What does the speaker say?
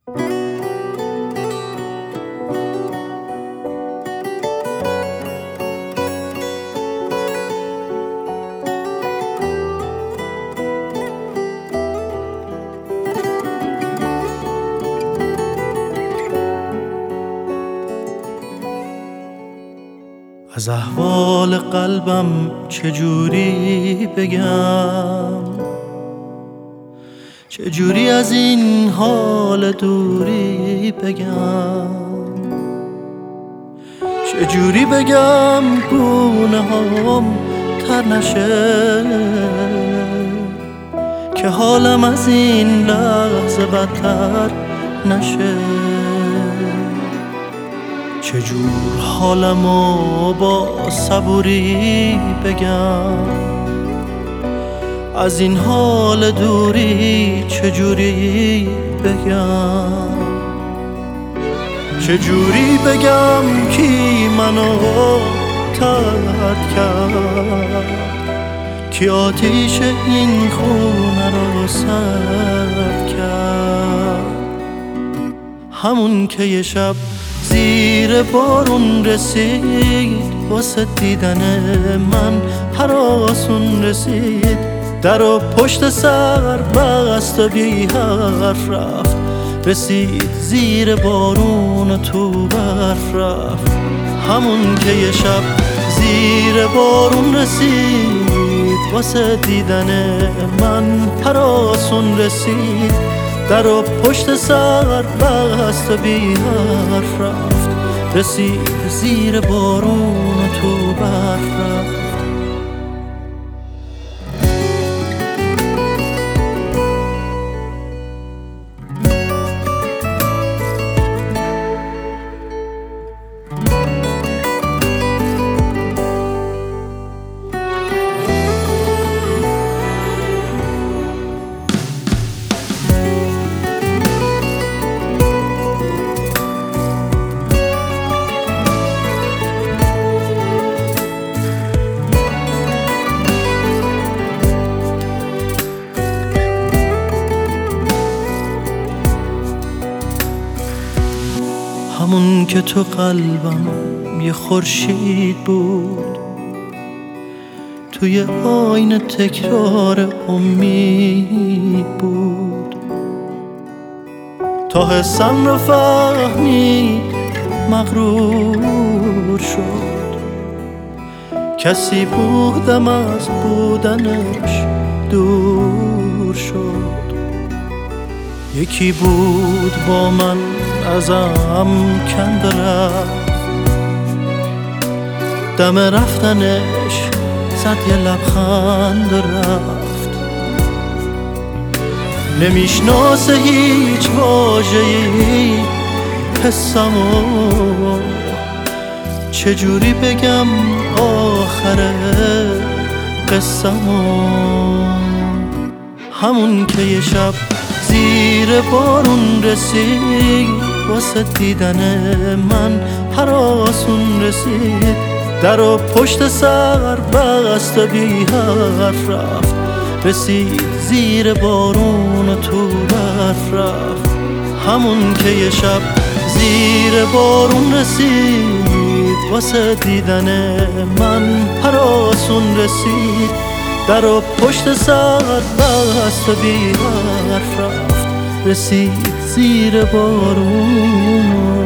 از احوال قلبم چجوری بگم، چجوری از این حال دوری بگم، چجوری بگم گونه هام تر نشه که حالم از این لحظه بدتر نشه. چجور حالمو با صبوری بگم، از این حال دوری چجوری بگم، چجوری بگم کی منو ترک کرد، کی آتیش این خونه رو سرد کرد. همون که یه شب زیر بارون رسید واسه دیدن من هراسون رسید، در و پشت سر بست و بی حرف رفت، رسید زیر بارون و تو برف رفت. همون که یه شب زیر بارون رسید واسه دیدن من هراسون رسید، در و پشت سر بست و بی حرف رفت، رسید زیر بارون و تو برف رفت. همون که تو قلبم یه خورشید بود، توی آینه تکرار امید بود، تا حسم رو فهمید مغرور شد، کسی بودم از بودنش دور شد. یکی بود با من ازم کند رفت، دم رفتنش زد یه لبخند رفت، نمیشناسه هیچ واژه‌ای حسمو، چجوری بگم آخر قصه‌مو. همون که یه شب زیر بارون رسید واسه دیدن من هراسون رسید، در و پشت سر بست و بی حرف رفت، رسید زیر بارون و تو برف رفت. همون که یه شب زیر بارون رسید واسه دیدن من هراسون رسید، در و پشت سر بست و بی حرف رفت، رسید زیر بارون.